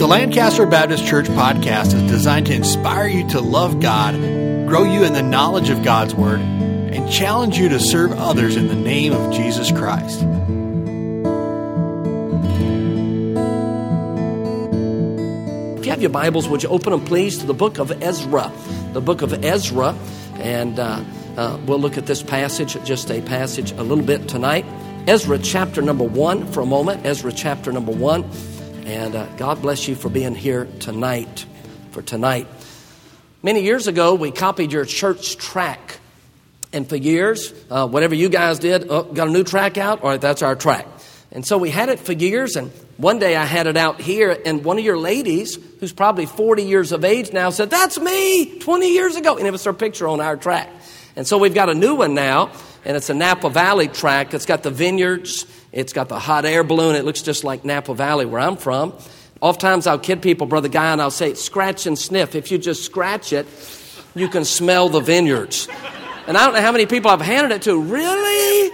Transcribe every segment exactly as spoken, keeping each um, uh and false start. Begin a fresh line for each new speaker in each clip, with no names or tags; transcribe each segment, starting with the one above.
Lancaster Baptist Church podcast is designed to inspire you to love God, grow you in the knowledge of God's Word, and challenge you to serve others in the name of Jesus Christ.
If you have your Bibles, would you open them, please, to the book of Ezra. The book of Ezra, and uh, uh, we'll look at this passage, just a passage, a little bit tonight. Ezra chapter number one for a moment. Ezra chapter number one. And uh, God bless you for being here tonight, for tonight. Many years ago, we copied your church track. And for years, uh, whatever you guys did, oh, got a new track out? All right, that's our track. And so we had it for years, and one day I had it out here, and one of your ladies, who's probably forty years of age now, said, "That's me, twenty years ago." And it was her picture on our track. And so we've got a new one now, and it's a Napa Valley track. It's got the vineyards. It's got the hot air balloon. It looks just like Napa Valley, where I'm from. Oftentimes I'll kid people, Brother Guy, and I'll say, scratch and sniff. If you just scratch it, you can smell the vineyards. And I don't know how many people I've handed it to. Really?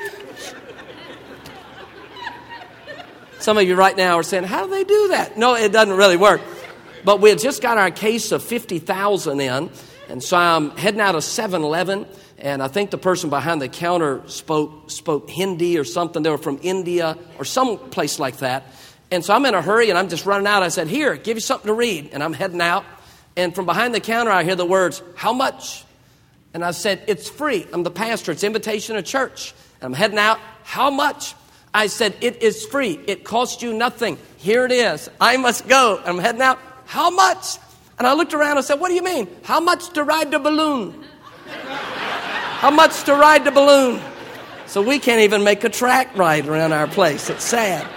Some of you right now are saying, how do they do that? No, it doesn't really work. But we had just got our case of fifty thousand in. And so I'm heading out of seven eleven. And I think the person behind the counter spoke spoke Hindi or something. They were from India or some place like that. And so I'm in a hurry and I'm just running out. I said, "Here, give you something to read." And I'm heading out. And from behind the counter, I hear the words, "How much?" And I said, "It's free. I'm the pastor. It's invitation to church." I'm heading out. "How much?" I said, "It is free. It costs you nothing. Here it is. I must go." I'm heading out. "How much?" And I looked around and said, "What do you mean? How much to ride the balloon?" How much to ride the balloon? So we can't even make a track ride around our place. It's sad.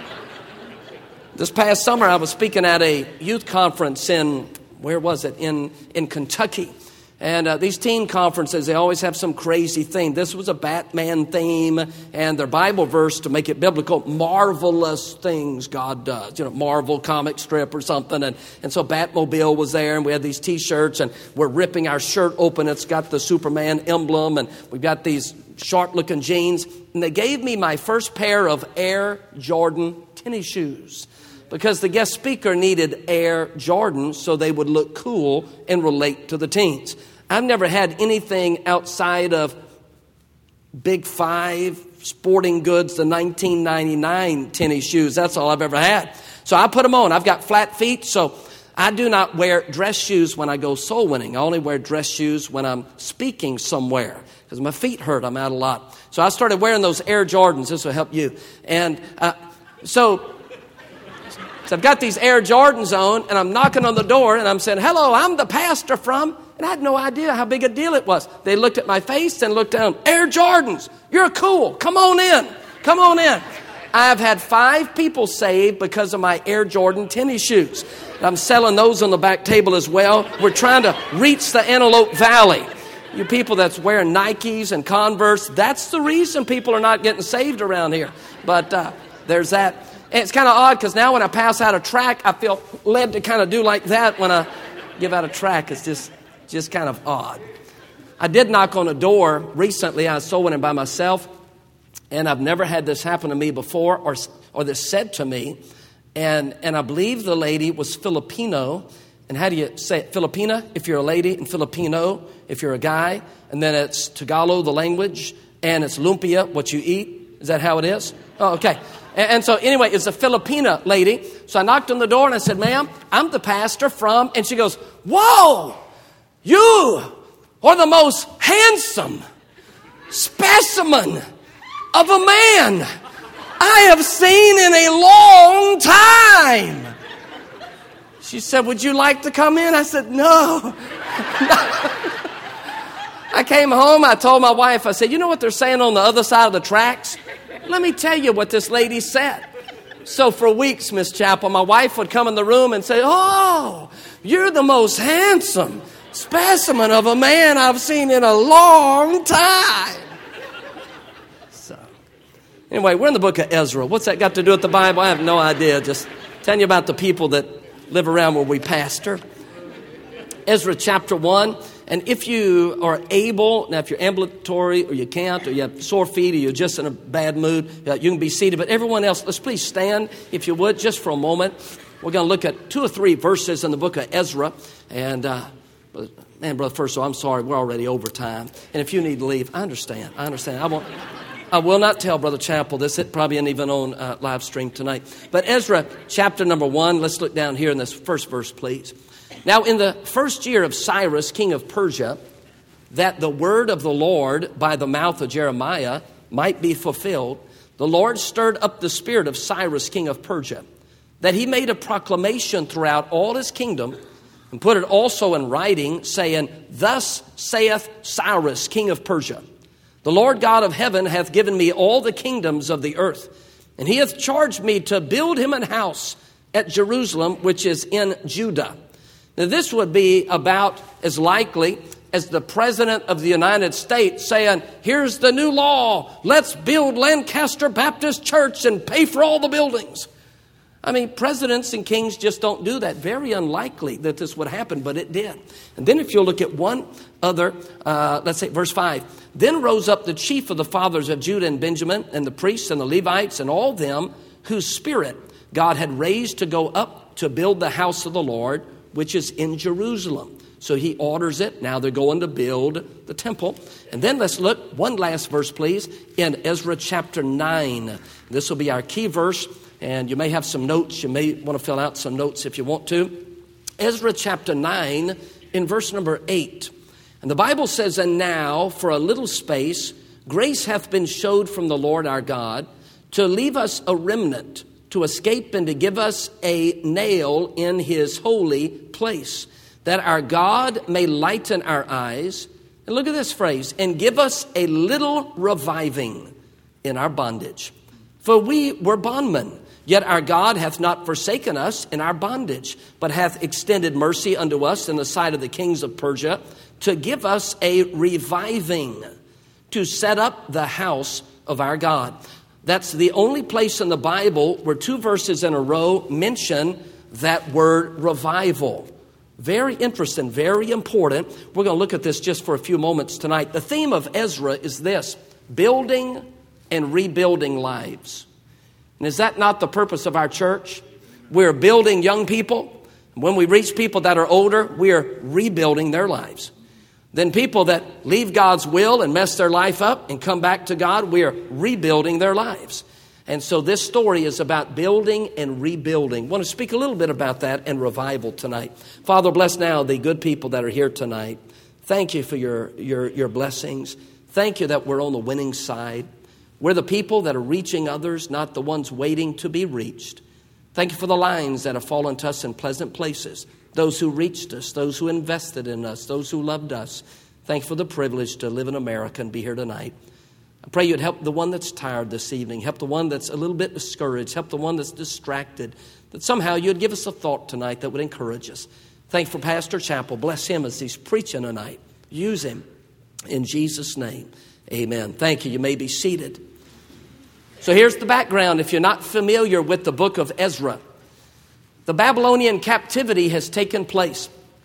This past summer, I was speaking at a youth conference in, where was it? In, in Kentucky. And uh, these teen conferences, they always have some crazy theme. This was a Batman theme, and their Bible verse, to make it biblical, marvelous things God does. You know, Marvel comic strip or something. And, and so Batmobile was there, and we had these T-shirts, and we're ripping our shirt open. It's got the Superman emblem, and we've got these sharp-looking jeans. And they gave me my first pair of Air Jordan tennis shoes, because the guest speaker needed Air Jordans so they would look cool and relate to the teens. I've never had anything outside of Big Five, Sporting Goods, the nineteen ninety-nine tennis shoes. That's all I've ever had. So I put them on. I've got flat feet, so I do not wear dress shoes when I go soul winning. I only wear dress shoes when I'm speaking somewhere because my feet hurt. I'm out a lot. So I started wearing those Air Jordans. This will help you. And uh, so... So I've got these Air Jordans on, and I'm knocking on the door, and I'm saying, "Hello, I'm the pastor from," and I had no idea how big a deal it was. They looked at my face and looked down. "Air Jordans, you're cool. Come on in. Come on in." I've had five people saved because of my Air Jordan tennis shoes. I'm selling those on the back table as well. We're trying to reach the Antelope Valley. You people that's wearing Nikes and Converse, that's the reason people are not getting saved around here. But uh, there's that. And it's kind of odd because now when I pass out a track, I feel led to kind of do like that when I give out a track. It's just just kind of odd. I did knock on a door recently. I was soul winning by myself, and I've never had this happen to me before or or this said to me. And, and I believe the lady was Filipino. And how do you say it? Filipina if you're a lady, and Filipino if you're a guy. And then it's Tagalog, the language, and it's lumpia, what you eat. Is that how it is? Oh, okay. And so anyway, it's a Filipina lady. So I knocked on the door and I said, "Ma'am, I'm the pastor from," and she goes, "Whoa, you are the most handsome specimen of a man I have seen in a long time." She said, "Would you like to come in?" I said, "No." I came home, I told my wife, I said, "You know what they're saying on the other side of the tracks? Let me tell you what this lady said." So for weeks, Miss Chapel, my wife would come in the room and say, "Oh, you're the most handsome specimen of a man I've seen in a long time." So anyway, we're in the book of Ezra. What's that got to do with the Bible? I have no idea. Just telling you about the people that live around where we pastor. Ezra chapter one. And if you are able, now if you're ambulatory or you can't or you have sore feet or you're just in a bad mood, uh, you can be seated. But everyone else, let's please stand, if you would, just for a moment. We're going to look at two or three verses in the book of Ezra. And, uh, man, Brother First, I'm sorry, we're already over time. And if you need to leave, I understand. I understand. I won't. I will not tell Brother Chappell this. It probably isn't even on uh, live stream tonight. But Ezra chapter number one, let's look down here in this first verse, please. Now, in the first year of Cyrus, king of Persia, that the word of the Lord by the mouth of Jeremiah might be fulfilled, the Lord stirred up the spirit of Cyrus, king of Persia, that he made a proclamation throughout all his kingdom and put it also in writing, saying, Thus saith Cyrus, king of Persia, the Lord God of heaven hath given me all the kingdoms of the earth, and he hath charged me to build him an house at Jerusalem, which is in Judah. Now, this would be about as likely as the President of the United States saying, here's the new law. Let's build Lancaster Baptist Church and pay for all the buildings. I mean, presidents and kings just don't do that. Very unlikely that this would happen, but it did. And then if you'll look at one other, uh, let's say verse five. Then rose up the chief of the fathers of Judah and Benjamin, and the priests and the Levites, and all them whose spirit God had raised to go up to build the house of the Lord, which is in Jerusalem. So he orders it. Now they're going to build the temple. And then let's look, one last verse, please, in Ezra chapter nine. This will be our key verse, and you may have some notes. You may want to fill out some notes if you want to. Ezra chapter nine, in verse number eight. And the Bible says, And now, for a little space, grace hath been showed from the Lord our God, to leave us a remnant, to escape and to give us a nail in his holy place, that our God may lighten our eyes. And look at this phrase, and give us a little reviving in our bondage. For we were bondmen, yet our God hath not forsaken us in our bondage, but hath extended mercy unto us in the sight of the kings of Persia, to give us a reviving, to set up the house of our God. That's the only place in the Bible where two verses in a row mention that word revival. Very interesting, very important. We're going to look at this just for a few moments tonight. The theme of Ezra is this: building and rebuilding lives. And is that not the purpose of our church? We're building young people. When we reach people that are older, we are rebuilding their lives. Then people that leave God's will and mess their life up and come back to God, we are rebuilding their lives. And so this story is about building and rebuilding. I want to speak a little bit about that and revival tonight. Father, bless now the good people that are here tonight. Thank you for your, your, your blessings. Thank you that we're on the winning side. We're the people that are reaching others, not the ones waiting to be reached. Thank you for the lines that have fallen to us in pleasant places. Those who reached us, those who invested in us, those who loved us. Thank you for the privilege to live in America and be here tonight. I pray you'd help the one that's tired this evening. Help the one that's a little bit discouraged. Help the one that's distracted. That somehow you'd give us a thought tonight that would encourage us. Thank you for Pastor Chappell. Bless him as he's preaching tonight. Use him in Jesus' name. Amen. Thank you. You may be seated. So here's the background. If you're not familiar with the book of Ezra, the Babylonian captivity has taken place.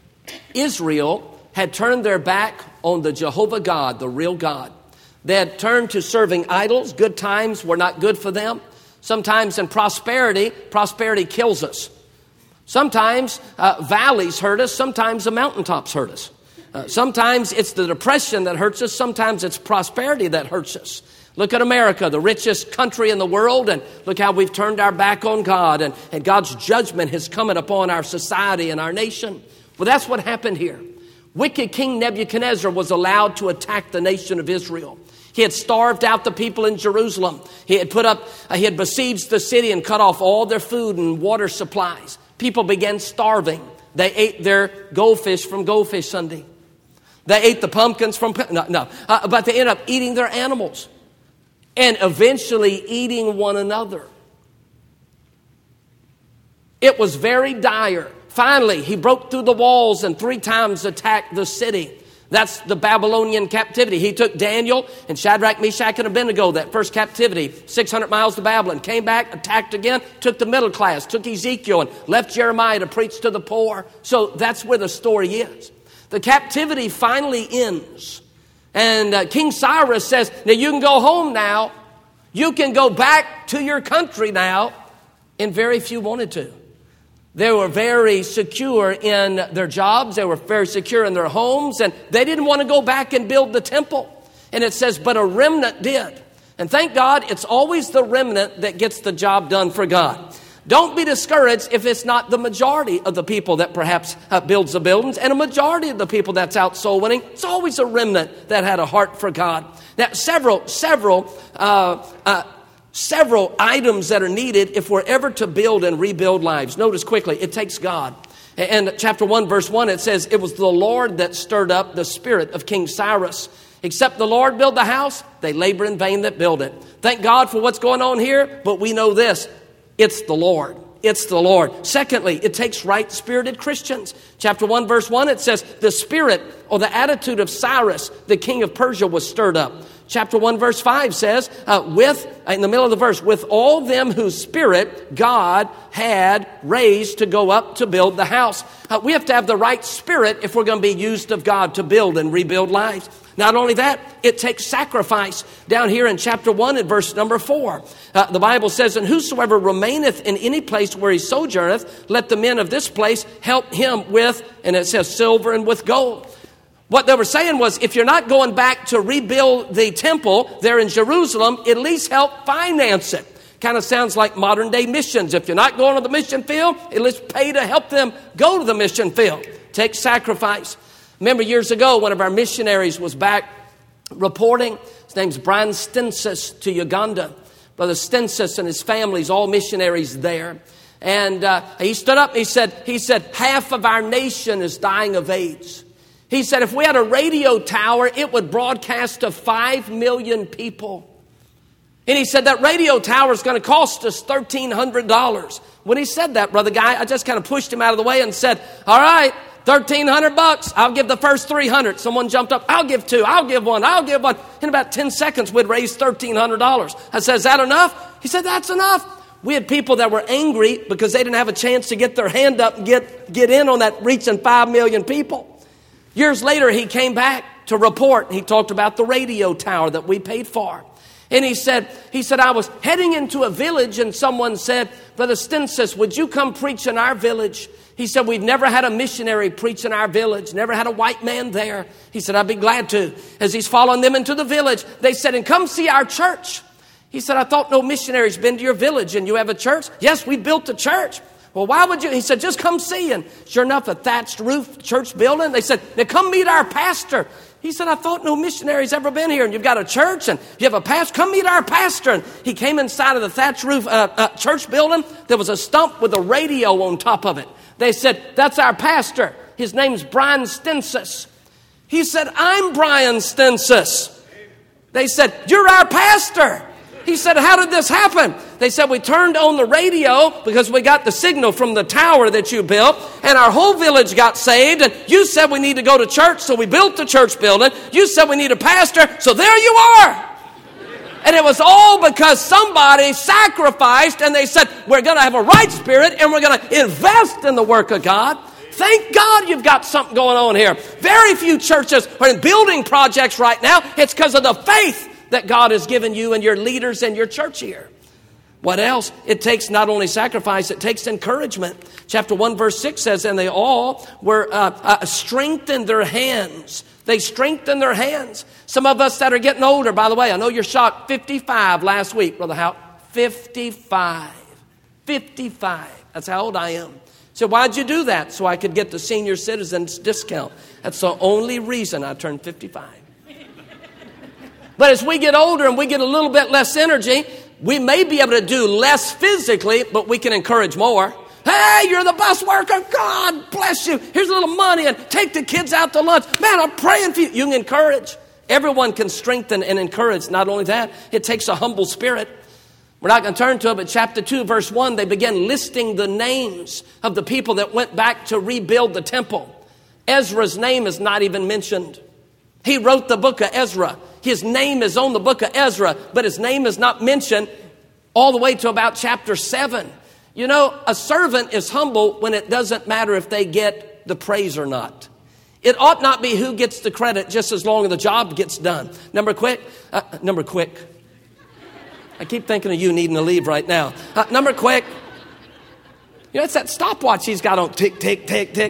Israel had turned their back on the Jehovah God, the real God. They had turned to serving idols. Good times were not good for them. Sometimes in prosperity, prosperity kills us. Sometimes uh, valleys hurt us. Sometimes the mountaintops hurt us. Uh, sometimes it's the depression that hurts us. Sometimes it's prosperity that hurts us. Look at America, the richest country in the world, and look how we've turned our back on God, and, and God's judgment has come upon our society and our nation. Well, that's what happened here. Wicked King Nebuchadnezzar was allowed to attack the nation of Israel. He had starved out the people in Jerusalem. He had put up, uh, he had besieged the city and cut off all their food and water supplies. People began starving. They ate their goldfish from Goldfish Sunday. They ate the pumpkins from, no, no. Uh, but they ended up eating their animals. And eventually eating one another. It was very dire. Finally, he broke through the walls and three times attacked the city. That's the Babylonian captivity. He took Daniel and Shadrach, Meshach, and Abednego, that first captivity, six hundred miles to Babylon, came back, attacked again, took the middle class, took Ezekiel, and left Jeremiah to preach to the poor. So that's where the story is. The captivity finally ends. And uh, King Cyrus says, now you can go home now. You can go back to your country now. And very few wanted to. They were very secure in their jobs. They were very secure in their homes. And they didn't want to go back and build the temple. And it says, but a remnant did. And thank God, it's always the remnant that gets the job done for God. Don't be discouraged if it's not the majority of the people that perhaps uh, builds the buildings and a majority of the people that's out soul winning. It's always a remnant that had a heart for God. Now, several, several, uh, uh, several items that are needed if we're ever to build and rebuild lives. Notice quickly, it takes God. And chapter one, verse one, it says, it was the Lord that stirred up the spirit of King Cyrus. Except the Lord build the house, they labor in vain that build it. Thank God for what's going on here, but we know this. It's the Lord. It's the Lord. Secondly, it takes right-spirited Christians. Chapter one, verse one, it says, the spirit or the attitude of Cyrus, the king of Persia, was stirred up. Chapter one, verse five says, uh, with, in the middle of the verse, with all them whose spirit God had raised to go up to build the house. Uh, we have to have the right spirit if we're going to be used of God to build and rebuild lives. Not only that, it takes sacrifice. Down here in chapter one and verse number four, uh, the Bible says, and whosoever remaineth in any place where he sojourneth, let the men of this place help him with, and it says silver and with gold. What they were saying was, if you're not going back to rebuild the temple there in Jerusalem, at least help finance it. Kind of sounds like modern day missions. If you're not going to the mission field, at least pay to help them go to the mission field. Take sacrifice. Remember years ago, one of our missionaries was back reporting. His name's Brian Stensis to Uganda. Brother Stensis and his family's all missionaries there. And uh, he stood up and he said, he said, half of our nation is dying of AIDS. He said, if we had a radio tower, it would broadcast to five million people. And he said, that radio tower is going to cost us thirteen hundred dollars. When he said that, Brother Guy, I just kind of pushed him out of the way and said, all right, thirteen hundred bucks. I'll give the first three hundred. Someone jumped up. I'll give two. I'll give one. I'll give one. In about ten seconds, we'd raised thirteen hundred dollars. I said, is that enough? He said, that's enough. We had people that were angry because they didn't have a chance to get their hand up and get, get in on that reaching five million people. Years later, he came back to report. He talked about the radio tower that we paid for. And he said, he said, I was heading into a village and someone said, Brother Stensis, would you come preach in our village? He said, we've never had a missionary preach in our village, never had a white man there. He said, I'd be glad to. As he's following them into the village, they said, and come see our church. He said, I thought no missionary's been to your village and you have a church? Yes, we built a church. Well, why would you? He said, just come see. And sure enough, a thatched roof church building. They said, now come meet our pastor. He said, I thought no missionary's ever been here. And you've got a church and you have a pastor. Come meet our pastor. And he came inside of the thatched roof uh, uh, church building. There was a stump with a radio on top of it. They said, that's our pastor. His name's Brian Stensis. He said, I'm Brian Stensis. They said, you're our pastor. He said, how did this happen? They said, we turned on the radio because we got the signal from the tower that you built, and our whole village got saved, and you said we need to go to church, so we built the church building. You said we need a pastor, so there you are. And it was all because somebody sacrificed, and they said, we're going to have a right spirit, and we're going to invest in the work of God. Thank God you've got something going on here. Very few churches are in building projects right now. It's because of the faith that God has given you and your leaders and your church here. What else? It takes not only sacrifice, it takes encouragement. Chapter one, verse six says, and they all were uh, uh, strengthened their hands. They strengthened their hands. Some of us that are getting older, by the way, I know you're shocked. fifty-five last week, Brother Howe. fifty-five. fifty-five. That's how old I am. So why'd you do that? So I could get the senior citizens discount. That's the only reason I turned fifty-five. But as we get older and we get a little bit less energy, we may be able to do less physically, but we can encourage more. Hey, you're the bus worker. God bless you. Here's a little money and take the kids out to lunch. Man, I'm praying for you. You can encourage. Everyone can strengthen and encourage. Not only that, it takes a humble spirit. We're not going to turn to it, but chapter two, verse one, they begin listing the names of the people that went back to rebuild the temple. Ezra's name is not even mentioned. He wrote the book of Ezra. His name is on the book of Ezra, but his name is not mentioned all the way to about chapter seven. You know, a servant is humble when it doesn't matter if they get the praise or not. It ought not be who gets the credit just as long as the job gets done. Number quick. Uh, number quick. I keep thinking of you needing to leave right now. Uh, number quick. You know, it's that stopwatch he's got on. Tick, tick, tick, tick.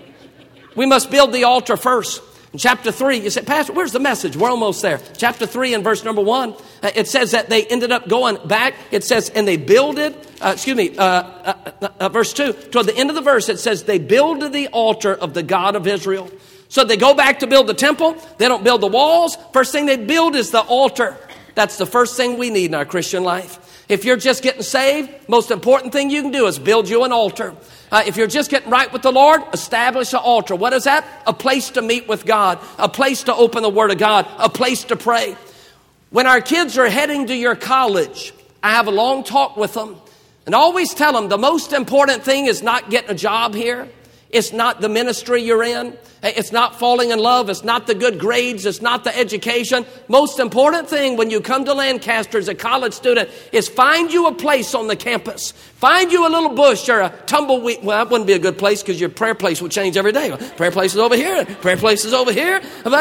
We must build the altar first. In chapter three, you say, Pastor, where's the message? We're almost there. Chapter three and verse number one, uh, it says that they ended up going back. It says, and they builded, uh, excuse me, uh, uh, uh, verse two, toward the end of the verse, it says, they builded the altar of the God of Israel. So they go back to build the temple. They don't build the walls. First thing they build is the altar. That's the first thing we need in our Christian life. If you're just getting saved, most important thing you can do is build you an altar. Uh, if you're just getting right with the Lord, establish an altar. What is that? A place to meet with God, a place to open the Word of God, a place to pray. When our kids are heading to your college, I have a long talk with them and always tell them the most important thing is not getting a job here. It's not the ministry you're in. It's not falling in love. It's not the good grades. It's not the education. Most important thing when you come to Lancaster as a college student is find you a place on the campus. Find you a little bush or a tumbleweed. Well, that wouldn't be a good place because your prayer place will change every day. Prayer place is over here. Prayer place is over here.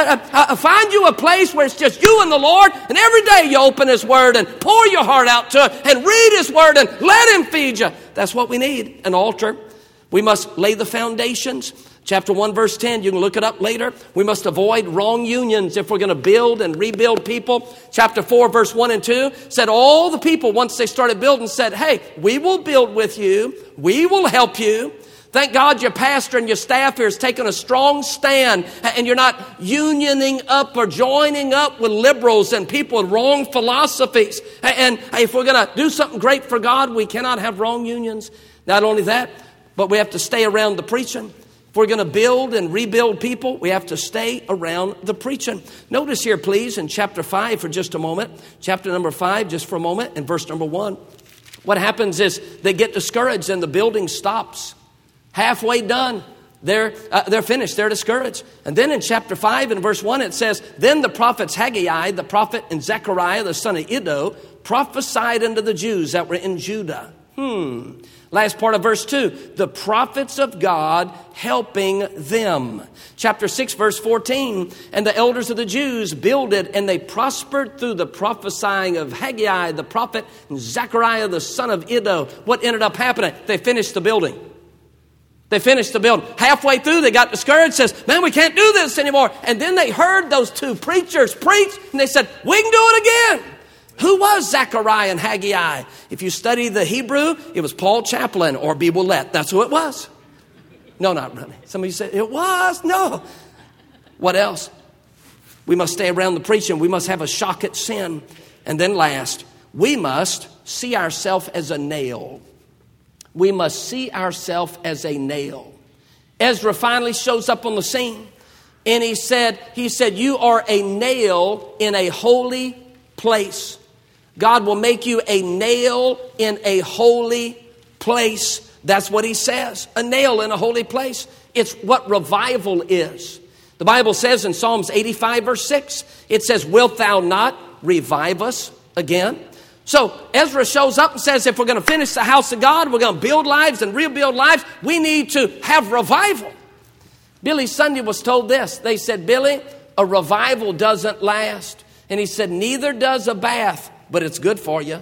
Find you a place where it's just you and the Lord, and every day you open His Word and pour your heart out to it and read His Word and let Him feed you. That's what we need, an altar. We must lay the foundations. Chapter one, verse ten, you can look it up later. We must avoid wrong unions if we're going to build and rebuild people. Chapter four, verse one and two said all the people, once they started building, said, hey, we will build with you. We will help you. Thank God your pastor and your staff here is taking a strong stand and you're not unioning up or joining up with liberals and people with wrong philosophies. And if we're going to do something great for God, we cannot have wrong unions. Not only that, but we have to stay around the preaching. If we're going to build and rebuild people, we have to stay around the preaching. Notice here, please, in chapter five for just a moment. Chapter number five, just for a moment, in verse number one. What happens is they get discouraged and the building stops. Halfway done. They're, uh, they're finished. They're discouraged. And then in chapter five and verse one, it says, then the prophets Haggai, the prophet, and Zechariah, the son of Iddo, prophesied unto the Jews that were in Judah. Hmm. Last part of verse two, the prophets of God helping them. Chapter six, verse fourteen, and the elders of the Jews builded and they prospered through the prophesying of Haggai, the prophet, and Zechariah, the son of Iddo. What ended up happening? They finished the building. They finished the building. Halfway through, they got discouraged, says, man, we can't do this anymore. And then they heard those two preachers preach, and they said, we can do it again. Who was Zechariah and Haggai? If you study the Hebrew, it was Paul Chaplin or B. Willett. That's who it was. No, not really. Some of you said, it was. No. What else? We must stay around the preaching. We must have a shock at sin. And then last, we must see ourselves as a nail. We must see ourselves as a nail. Ezra finally shows up on the scene. And he said, he said, you are a nail in a holy place. God will make you a nail in a holy place. That's what he says. A nail in a holy place. It's what revival is. The Bible says in Psalms eighty-five verse six, it says, wilt thou not revive us again? So Ezra shows up and says, if we're going to finish the house of God, we're going to build lives and rebuild lives, we need to have revival. Billy Sunday was told this. They said, Billy, a revival doesn't last. And he said, neither does a bath, but it's good for you.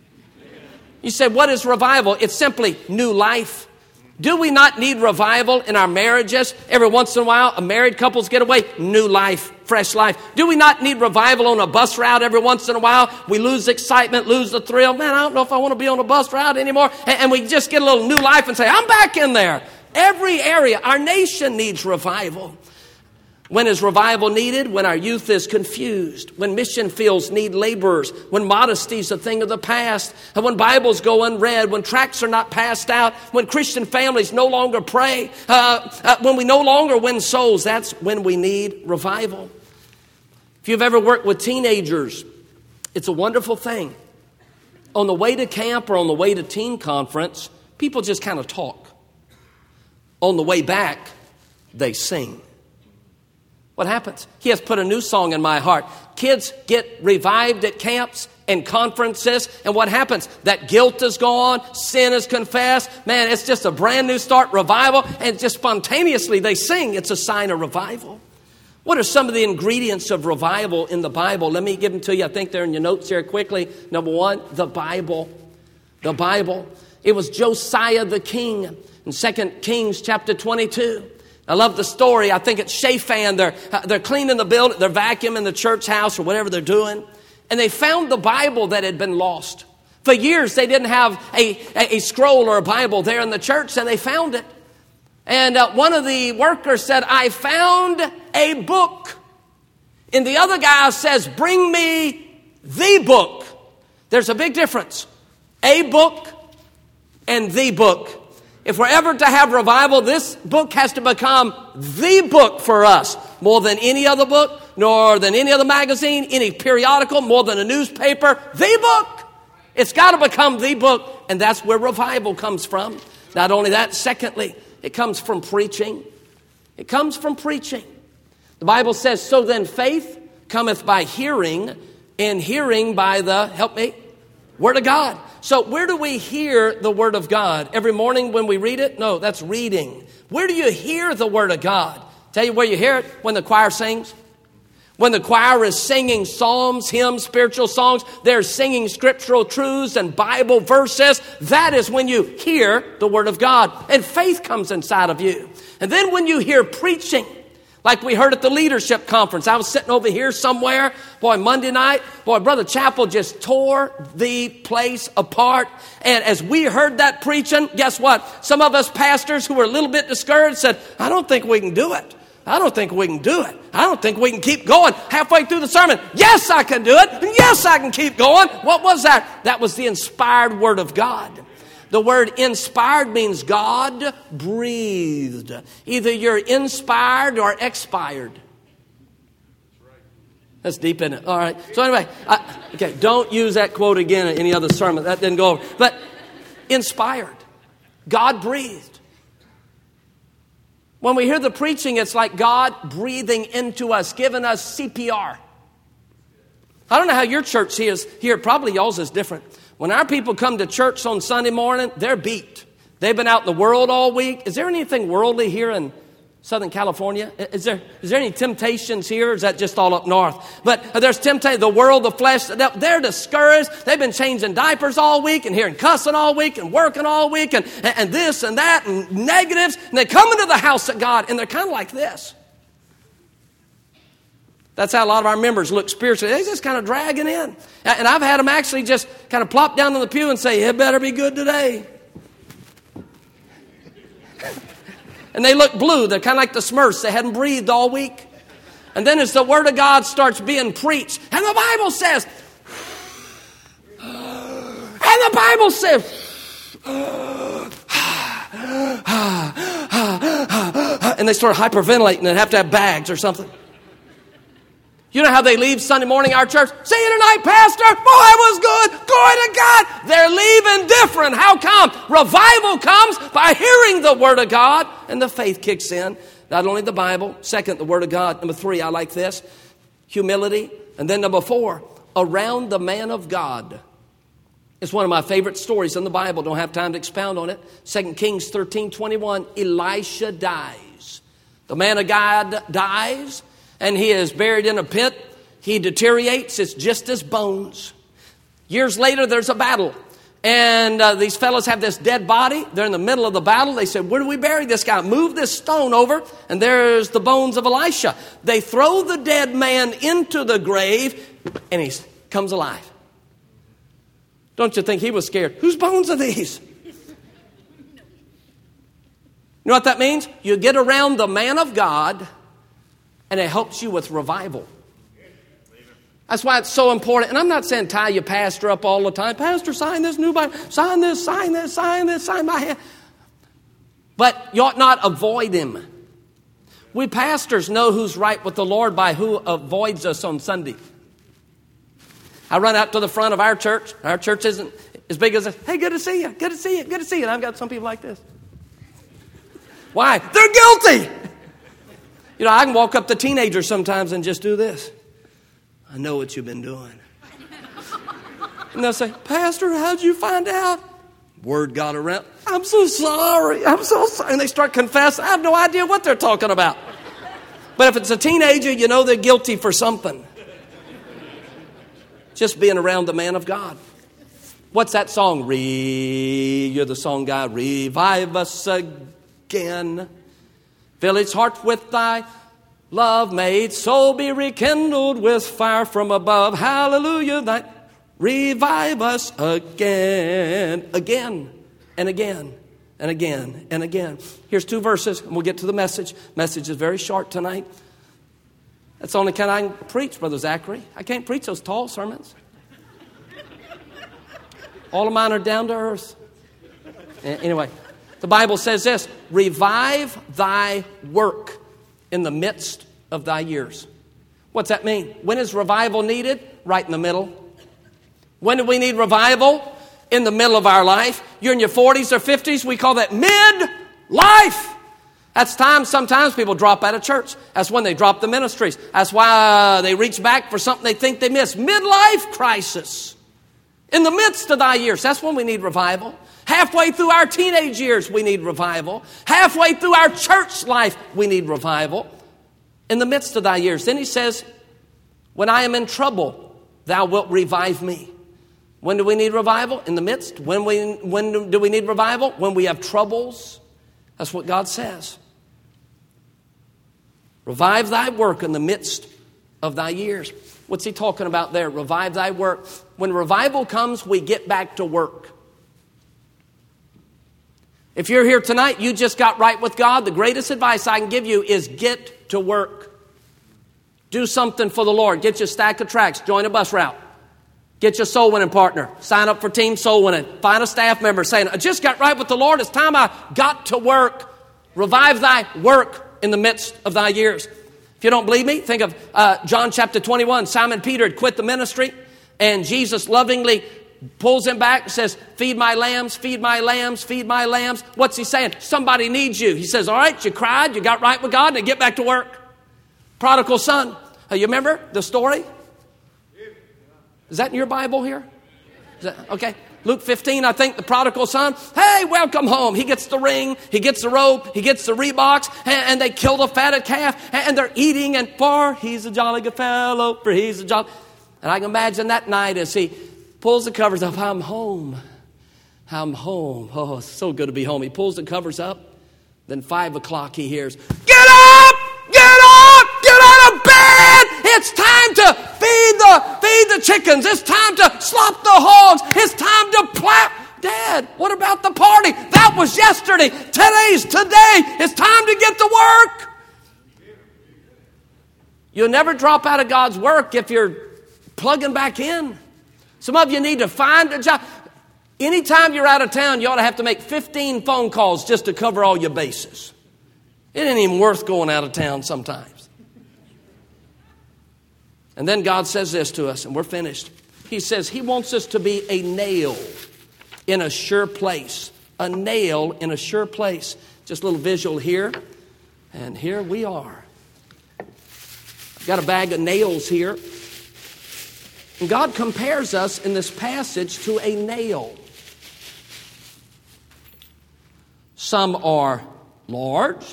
You say, what is revival? It's simply new life. Do we not need revival in our marriages? Every once in a while, a married couples get away, new life, fresh life. Do we not need revival on a bus route every once in a while? We lose excitement, lose the thrill. Man, I don't know if I want to be on a bus route anymore. And we just get a little new life and say, I'm back in there. Every area, our nation needs revival. When is revival needed? When our youth is confused. When mission fields need laborers. When modesty is a thing of the past. And when Bibles go unread. When tracts are not passed out. When Christian families no longer pray. Uh, uh, when we no longer win souls. That's when we need revival. If you've ever worked with teenagers, it's a wonderful thing. On the way to camp or on the way to teen conference, people just kind of talk. On the way back, they sing. What happens? He has put a new song in my heart. Kids get revived at camps and conferences, and what happens? That guilt is gone, sin is confessed. Man, it's just a brand new start, revival, and just spontaneously they sing. It's a sign of revival. What are some of the ingredients of revival in the Bible? Let me give them to you. I think they're in your notes here quickly. Number one, the Bible. The Bible. It was Josiah the king in Second Kings chapter twenty-two. I love the story. I think it's Shaphan. They're, they're cleaning the building. They're vacuuming the church house or whatever they're doing. And they found the Bible that had been lost. For years, they didn't have a, a, a scroll or a Bible there in the church, and they found it. And uh, one of the workers said, I found a book. And the other guy says, bring me the book. There's a big difference. A book and the book. If we're ever to have revival, this book has to become the book for us. More than any other book, nor than any other magazine, any periodical, more than a newspaper. The book. It's got to become the book. And that's where revival comes from. Not only that, secondly, it comes from preaching. It comes from preaching. The Bible says, so then faith cometh by hearing, and hearing by the, help me, Word of God. So where do we hear the Word of God? Every morning when we read it? No, that's reading. Where do you hear the Word of God? Tell you where you hear it? When the choir sings. When the choir is singing psalms, hymns, spiritual songs, they're singing scriptural truths and Bible verses. That is when you hear the Word of God. And faith comes inside of you. And then when you hear preaching, like we heard at the leadership conference. I was sitting over here somewhere. Boy, Monday night, boy, Brother Chappell just tore the place apart. And as we heard that preaching, guess what? Some of us pastors who were a little bit discouraged said, I don't think we can do it. I don't think we can do it. I don't think we can keep going halfway through the sermon. Yes, I can do it. And yes, I can keep going. What was that? That was the inspired Word of God. The word inspired means God breathed. Either you're inspired or expired. That's deep, isn't it? All right. So anyway, I, okay, don't use that quote again in any other sermon. That didn't go over. But inspired. God breathed. When we hear the preaching, it's like God breathing into us, giving us C P R. I don't know how your church is here. Probably y'all's is different. When our people come to church on Sunday morning, they're beat. They've been out in the world all week. Is there anything worldly here in Southern California? Is there is there any temptations here? Or is that just all up north? But there's temptation, the world, the flesh. They're discouraged. They've been changing diapers all week and hearing cussing all week and working all week and, and this and that and negatives. And they come into the house of God and they're kind of like this. That's how a lot of our members look spiritually. They're just kind of dragging in. And I've had them actually just kind of plop down on the pew and say, it better be good today. And they look blue. They're kind of like the Smurfs. They hadn't breathed all week. And then as the Word of God starts being preached, and the Bible says, and the Bible says, and they start hyperventilating and have to have bags or something. You know how they leave Sunday morning our church? See you tonight, Pastor. Boy, it was good. Glory to God. They're leaving different. How come? Revival comes by hearing the Word of God, and the faith kicks in. Not only the Bible. Second, the Word of God. Number three, I like this. Humility. And then number four, around the man of God. It's one of my favorite stories in the Bible. Don't have time to expound on it. Second Kings thirteen twenty-one. Elisha dies. The man of God dies. And he is buried in a pit. He deteriorates. It's just his bones. Years later, there's a battle. And uh, these fellows have this dead body. They're in the middle of the battle. They said, where do we bury this guy? Move this stone over. And there's the bones of Elisha. They throw the dead man into the grave. And he comes alive. Don't you think he was scared? Whose bones are these? You know what that means? You get around the man of God, and it helps you with revival. That's why it's so important. And I'm not saying tie your pastor up all the time. Pastor, sign this new Bible. Sign this, sign this, sign this, sign my hand. But you ought not avoid him. We pastors know who's right with the Lord by who avoids us on Sunday. I run out to the front of our church. Our church isn't as big as this. Hey, good to see you. Good to see you. Good to see you. And I've got some people like this. Why? They're guilty. You know, I can walk up to teenagers sometimes and just do this. I know what you've been doing. And they'll say, Pastor, how'd you find out? Word got around. I'm so sorry. I'm so sorry. And they start confessing. I have no idea what they're talking about. But if it's a teenager, you know they're guilty for something. Just being around the man of God. What's that song? Re, you're the song guy. Revive us again. Fill its heart with thy love, made soul be rekindled with fire from above. Hallelujah. That revive us again, again, and again, and again, and again. Here's two verses, and we'll get to the message. Message is very short tonight. That's the only kind I can preach, Brother Zachary. I can't preach those tall sermons. All of mine are down to earth. Anyway, the Bible says this: revive thy work in the midst of thy years. What's that mean? When is revival needed? Right in the middle. When do we need revival? In the middle of our life. You're in your forties or fifties. We call that mid-life. That's time sometimes people drop out of church. That's when they drop the ministries. That's why uh, they reach back for something they think they missed. Midlife crisis. In the midst of thy years. That's when we need revival. Halfway through our teenage years, we need revival. Halfway through our church life, we need revival. In the midst of thy years. Then he says, when I am in trouble, thou wilt revive me. When do we need revival? In the midst. When we when do we need revival? When we have troubles. That's what God says. Revive thy work in the midst of thy years. What's he talking about there? Revive thy work. When revival comes, we get back to work. If you're here tonight, you just got right with God, the greatest advice I can give you is get to work. Do something for the Lord. Get your stack of tracts. Join a bus route. Get your soul winning partner. Sign up for Team Soul Winning. Find a staff member saying, I just got right with the Lord. It's time I got to work. Revive thy work in the midst of thy years. If you don't believe me, think of uh, John chapter twenty-one. Simon Peter had quit the ministry, and Jesus lovingly pulls him back and says, feed my lambs, feed my lambs, feed my lambs. What's he saying? Somebody needs you. He says, all right, you cried, you got right with God, now get back to work. Prodigal son. Uh, you remember the story? Is that in your Bible here? Is that, okay. Luke fifteen, I think, the prodigal son. Hey, welcome home. He gets the ring, he gets the rope, he gets the Reeboks, and, and they kill the fatted calf, and, and they're eating, and for he's a jolly good fellow, for he's a jolly. And I can imagine that night as he pulls the covers up. I'm home. I'm home. Oh, it's so good to be home. He pulls the covers up. Then five o'clock he hears, get up! Get up! Get out of bed! It's time to feed the, feed the chickens. It's time to slop the hogs. It's time to plow. Dad, what about the party? That was yesterday. Today's today. It's time to get to work. You'll never drop out of God's work if you're plugging back in. Some of you need to find a job. Anytime you're out of town, you ought to have to make fifteen phone calls just to cover all your bases. It ain't even worth going out of town sometimes. And then God says this to us, and we're finished. He says he wants us to be a nail in a sure place. A nail in a sure place. Just a little visual here. And here we are. I've got a bag of nails here. And God compares us in this passage to a nail. Some are large.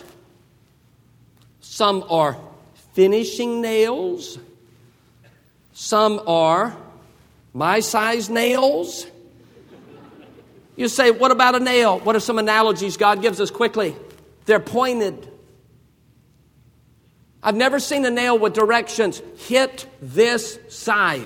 Some are finishing nails. Some are my size nails. You say, what about a nail? What are some analogies God gives us quickly? They're pointed. I've never seen a nail with directions. Hit this side.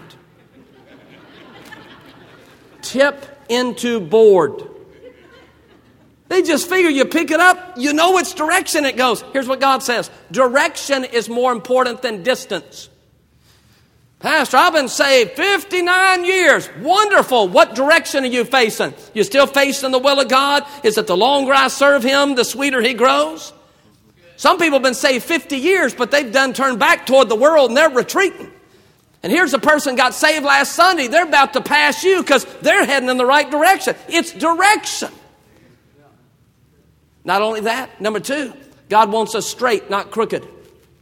Tip into board. They just figure you pick it up, you know which direction it goes. Here's what God says. Direction is more important than distance. Pastor, I've been saved fifty-nine years. Wonderful. What direction are you facing? You still facing the will of God? Is it the longer I serve Him, the sweeter He grows? Some people have been saved fifty years, but they've done turned back toward the world and they're retreating. And here's a person got saved last Sunday. They're about to pass you because they're heading in the right direction. It's direction. Not only that, number two, God wants us straight, not crooked.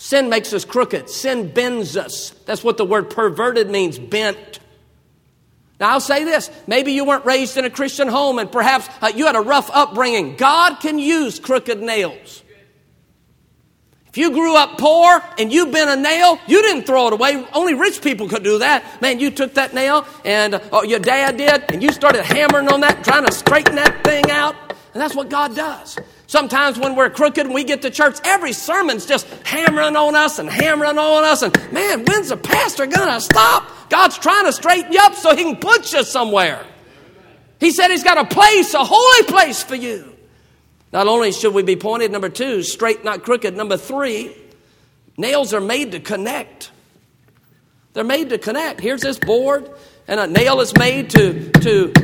Sin makes us crooked. Sin bends us. That's what the word perverted means, bent. Now, I'll say this. Maybe you weren't raised in a Christian home and perhaps uh, you had a rough upbringing. God can use crooked nails. If you grew up poor and you bent a nail, you didn't throw it away. Only rich people could do that. Man, you took that nail and uh, your dad did, and you started hammering on that, trying to straighten that thing out. And that's what God does. Sometimes when we're crooked and we get to church, every sermon's just hammering on us and hammering on us. And man, when's the pastor going to stop? God's trying to straighten you up so he can put you somewhere. He said he's got a place, a holy place for you. Not only should we be pointed, number two, straight, not crooked. Number three, nails are made to connect. They're made to connect. Here's this board, and a nail is made to, to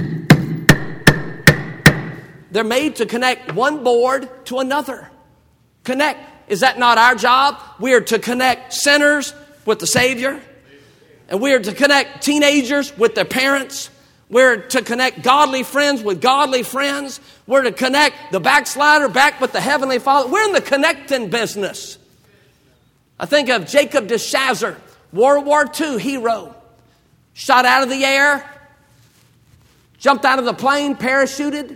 they're made to connect one board to another. Connect. Is that not our job? We are to connect sinners with the Savior. And we are to connect teenagers with their parents. We're to connect godly friends with godly friends. We're to connect the backslider back with the Heavenly Father. We're in the connecting business. I think of Jacob de Chazer, World War Two hero. Shot out of the air, jumped out of the plane, parachuted,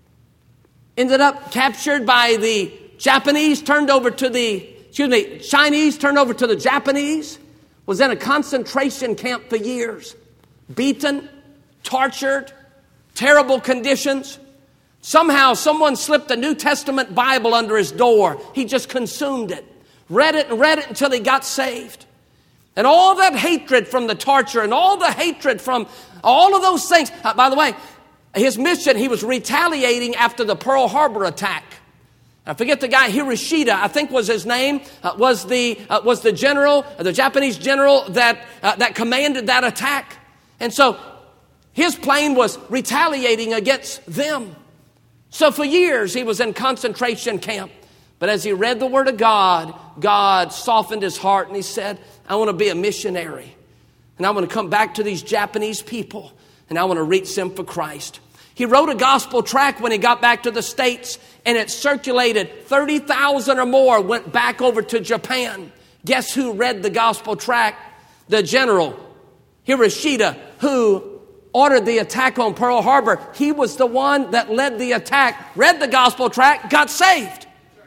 ended up captured by the Japanese, turned over to the, excuse me, Chinese, turned over to the Japanese, was in a concentration camp for years, beaten, tortured, terrible conditions. Somehow someone slipped a New Testament Bible under his door. He just consumed it, read it and read it until he got saved. And all that hatred from the torture and all the hatred from all of those things. Uh, by the way, his mission, he was retaliating after the Pearl Harbor attack. I forget the guy, Hiroshita, I think was his name, uh, was the uh, was the general, uh, the Japanese general that uh, that commanded that attack. And so his plane was retaliating against them. So for years he was in concentration camp. But as he read the Word of God, God softened his heart and he said, I want to be a missionary. And I want to come back to these Japanese people and I want to reach them for Christ. He wrote a gospel tract when he got back to the States, and it circulated. thirty thousand or more went back over to Japan. Guess who read the gospel tract? The general, Hiroshita, who ordered the attack on Pearl Harbor. He was the one that led the attack, read the gospel tract, got saved.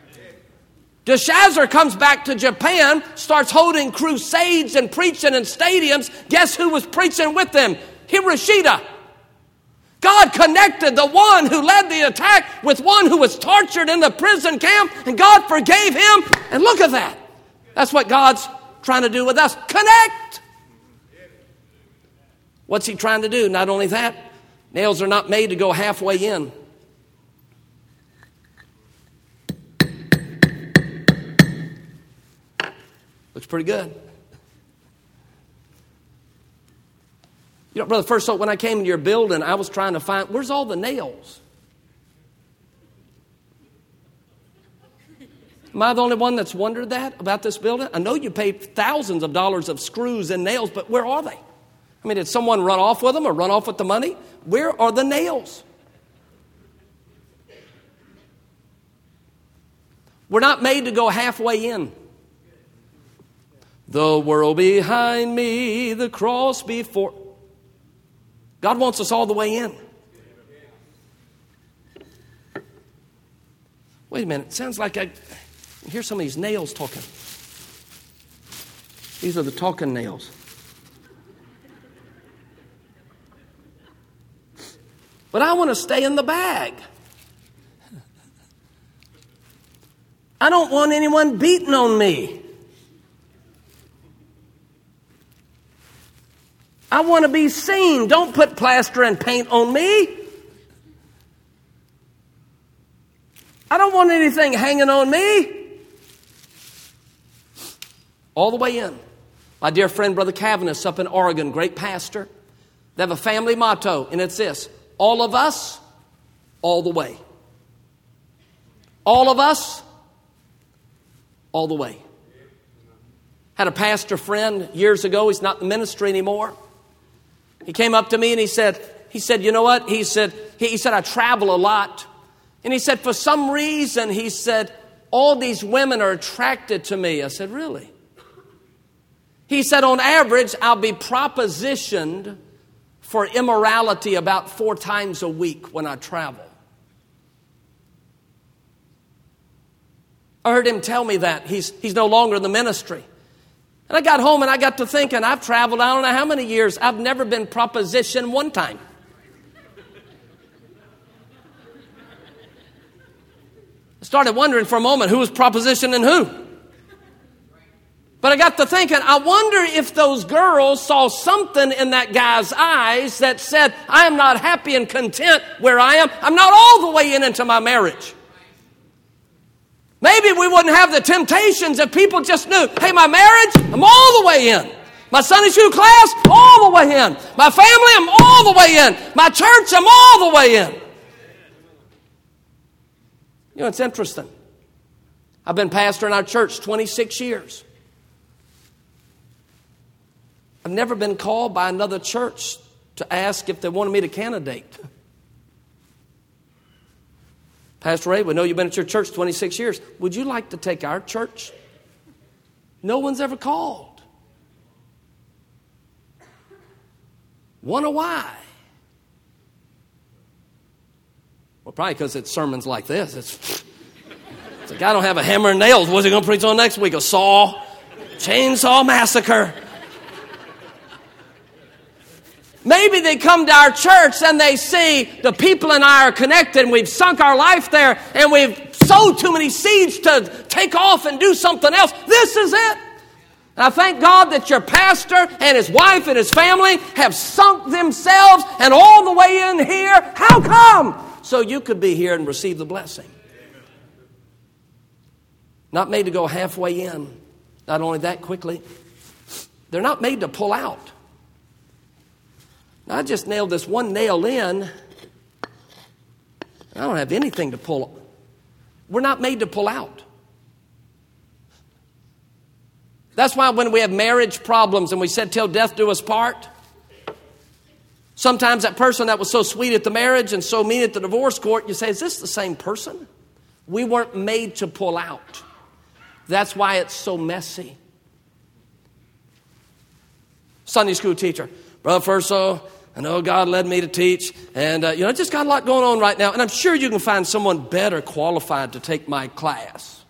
De Chazer comes back to Japan, starts holding crusades and preaching in stadiums. Guess who was preaching with them? Hiroshita. God connected the one who led the attack with one who was tortured in the prison camp, and God forgave him. And look at that. That's what God's trying to do with us. Connect. What's he trying to do? Not only that, nails are not made to go halfway in. Looks pretty good. You know, Brother First, so when I came into your building, I was trying to find, where's all the nails? Am I the only one that's wondered that about this building? I know you paid thousands of dollars of screws and nails, but where are they? I mean, did someone run off with them or run off with the money? Where are the nails? We're not made to go halfway in. The world behind me, the cross before. God wants us all the way in. Wait a minute. It sounds like I hear some of these nails talking. These are the talking nails. But I want to stay in the bag. I don't want anyone beating on me. I want to be seen. Don't put plaster and paint on me. I don't want anything hanging on me. All the way in. My dear friend, Brother Cavanis up in Oregon, great pastor. They have a family motto, and it's this. All of us, all the way. All of us, all the way. Had a pastor friend years ago. He's not in the ministry anymore. He came up to me and he said, he said, you know what? He said, he, he said, I travel a lot. And he said, for some reason, he said, all these women are attracted to me. I said, really? He said, on average, I'll be propositioned for immorality about four times a week when I travel. I heard him tell me that. He's, he's no longer in the ministry. And I got home and I got to thinking, I've traveled I don't know how many years. I've never been propositioned one time. I started wondering for a moment who was propositioning who. But I got to thinking, I wonder if those girls saw something in that guy's eyes that said, I am not happy and content where I am. I'm not all the way in into my marriage. Maybe we wouldn't have the temptations if people just knew, hey, my marriage, I'm all the way in. My Sunday school class, all the way in. My family, I'm all the way in. My church, I'm all the way in. You know, it's interesting. I've been pastoring our church twenty-six years. I've never been called by another church to ask if they wanted me to candidate. Pastor Ray, we know you've been at your church twenty-six years. Would you like to take our church? No one's ever called. Wonder why? Well, probably because it's sermons like this. It's, it's like, I don't have a hammer and nails. What's he going to preach on next week? A saw? Chainsaw massacre? Maybe they come to our church and they see the people and I are connected and we've sunk our life there and we've sowed too many seeds to take off and do something else. This is it. And I thank God that your pastor and his wife and his family have sunk themselves and all the way in here. How come? So you could be here and receive the blessing. Not made to go halfway in. Not only that, quickly. They're not made to pull out. I just nailed this one nail in. I don't have anything to pull. We're not made to pull out. That's why when we have marriage problems and we said, till death do us part, sometimes that person that was so sweet at the marriage and so mean at the divorce court, you say, is this the same person? We weren't made to pull out. That's why it's so messy. Sunday school teacher. Brother Furso, I know God led me to teach, and uh, you know, I just got a lot going on right now, and I'm sure you can find someone better qualified to take my class.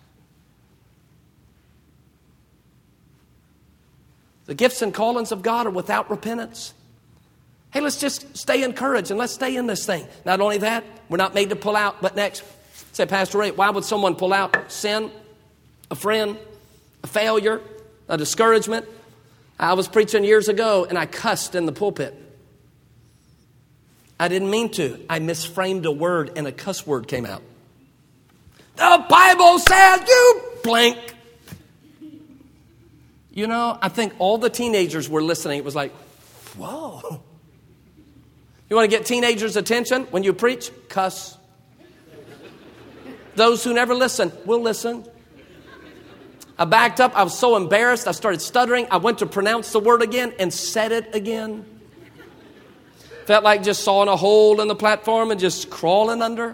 The gifts and callings of God are without repentance. Hey, let's just stay encouraged and let's stay in this thing. Not only that, we're not made to pull out, but next, say, Pastor Ray, why would someone pull out? Sin, a friend, a failure, a discouragement. I was preaching years ago and I cussed in the pulpit. I didn't mean to. I misframed a word and a cuss word came out. The Bible says you blank. You know, I think all the teenagers were listening. It was like, whoa. You want to get teenagers' attention when you preach? Cuss. Those who never listen will listen. I backed up. I was so embarrassed. I started stuttering. I went to pronounce the word again and said it again. Felt like just sawing a hole in the platform and just crawling under.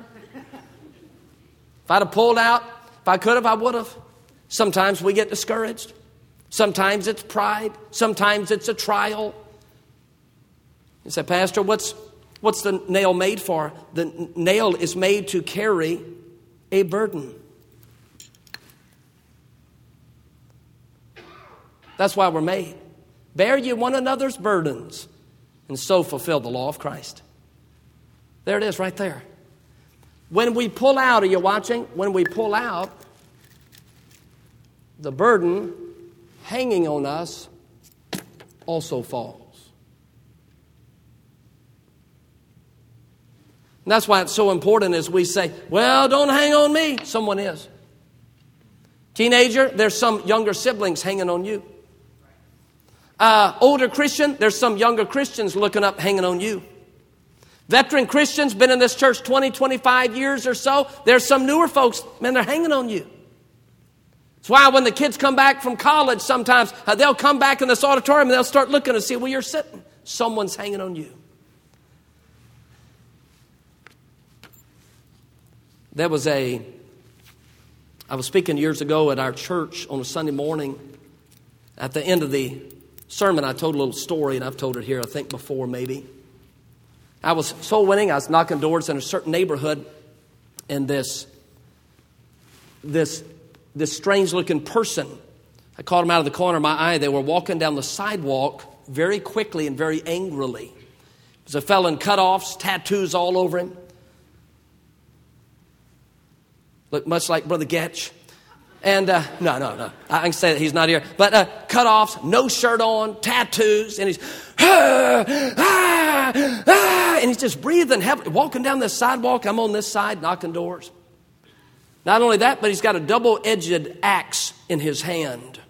If I'd have pulled out, if I could have, I would have. Sometimes we get discouraged. Sometimes it's pride. Sometimes it's a trial. You say, Pastor, what's, what's the nail made for? The nail is made to carry a burden. That's why we're made. Bear ye one another's burdens, and so fulfill the law of Christ. There it is right there. When we pull out, are you watching? When we pull out, the burden hanging on us also falls. And that's why it's so important as we say, well, don't hang on me. Someone is. Teenager, there's some younger siblings hanging on you. Uh, older Christian, there's some younger Christians looking up, hanging on you. Veteran Christians, been in this church twenty, twenty-five years or so. There's some newer folks, man, they're hanging on you. That's why when the kids come back from college, sometimes uh, they'll come back in this auditorium and they'll start looking to see where you're sitting. Someone's hanging on you. There was a I was speaking years ago at our church on a Sunday morning. At the end of the sermon, I told a little story, and I've told it here, I think, before maybe. I was soul winning. I was knocking doors in a certain neighborhood, and this, this, this strange-looking person, I caught him out of the corner of my eye. They were walking down the sidewalk very quickly and very angrily. It was a fellow in cutoffs, tattoos all over him. Looked much like Brother Getch. And, uh, no, no, no. I can say that he's not here. But uh, cutoffs, no shirt on, tattoos, and he's, ah, ah, ah, and he's just breathing heavily, walking down this sidewalk. I'm on this side, knocking doors. Not only that, but he's got a double-edged axe in his hand.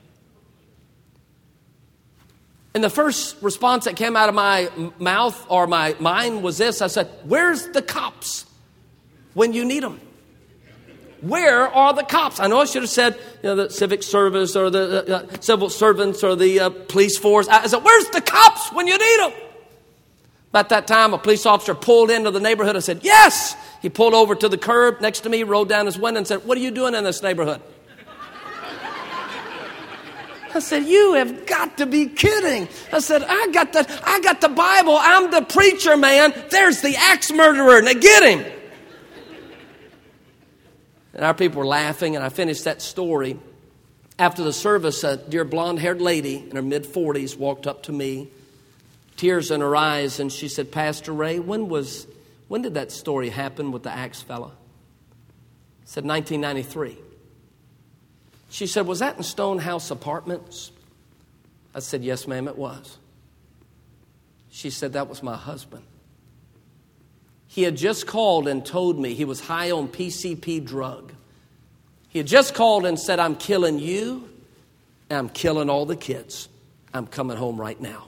And the first response that came out of my mouth or my mind was this. I said, where's the cops when you need them? Where are the cops? I know I should have said, you know, the civic service or the uh, civil servants or the uh, police force. I said, where's the cops when you need them? About that time, a police officer pulled into the neighborhood. I said, yes. He pulled over to the curb next to me, rolled down his window and said, what are you doing in this neighborhood? I said, you have got to be kidding. I said, I got the, I got the Bible. I'm the preacher, man. There's the axe murderer. Now get him. And our people were laughing, and I finished that story. After the service, a dear blonde-haired lady in her mid-forties walked up to me, tears in her eyes, and she said, Pastor Ray, when was, when did that story happen with the axe fella? I said, nineteen ninety-three. She said, was that in Stonehouse Apartments? I said, yes, ma'am, it was. She said, that was my husband. He had just called and told me he was high on P C P drug. He had just called and said, I'm killing you, and I'm killing all the kids. I'm coming home right now.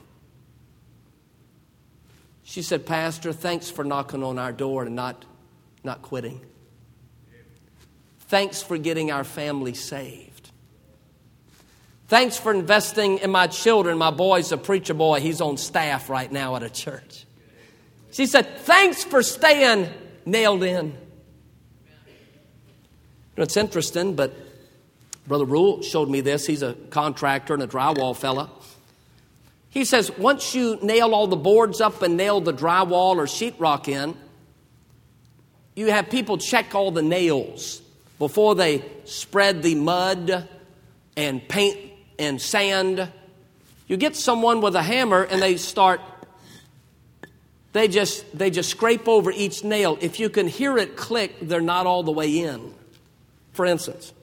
She said, Pastor, thanks for knocking on our door and not, not quitting. Thanks for getting our family saved. Thanks for investing in my children. My boy's a preacher boy. He's on staff right now at a church. She said, thanks for staying nailed in. You know, it's interesting, but Brother Rule showed me this. He's a contractor and a drywall fella. He says, once you nail all the boards up and nail the drywall or sheetrock in, you have people check all the nails before they spread the mud and paint and sand. You get someone with a hammer and they start, they just, they just scrape over each nail. If you can hear it click, they're not all the way in. For instance,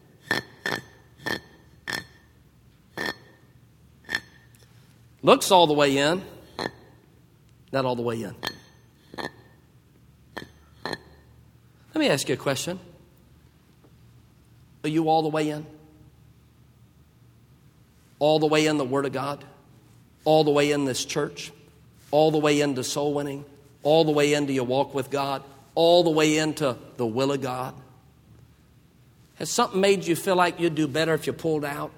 looks all the way in, not all the way in. Let me ask you a question. Are you all the way in? All the way in the Word of God? All the way in this church? All the way into soul winning? All the way into your walk with God? All the way into the will of God? Has something made you feel like you'd do better if you pulled out?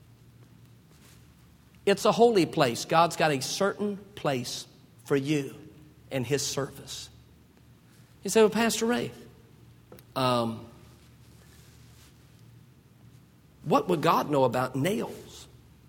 It's a holy place. God's got a certain place for you in His service. You say, well, Pastor Ray, um, what would God know about nails?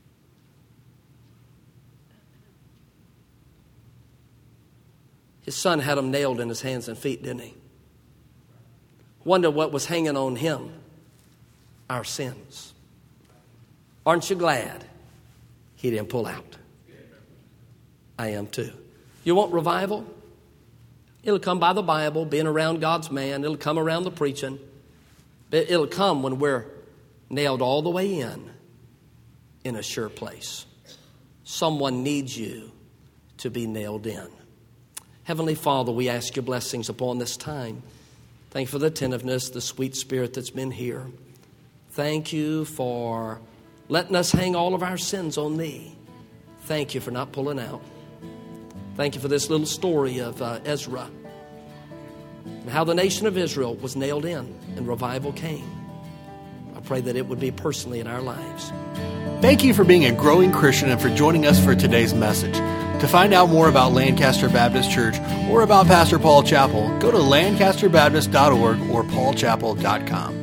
His son had them nailed in his hands and feet, didn't he? Wonder what was hanging on him? Our sins. Aren't you glad he didn't pull out? I am too. You want revival? It'll come by the Bible, being around God's man. It'll come around the preaching. It'll come when we're nailed all the way in, in a sure place. Someone needs you to be nailed in. Heavenly Father, we ask your blessings upon this time. Thank you for the attentiveness, the sweet spirit that's been here. Thank you for letting us hang all of our sins on thee. Thank you for not pulling out. Thank you for this little story of uh, Ezra and how the nation of Israel was nailed in and revival came. I pray that it would be personally in our lives.
Thank you for being a growing Christian and for joining us for today's message. To find out more about Lancaster Baptist Church or about Pastor Paul Chappell, go to lancaster baptist dot org or paul chappell dot com.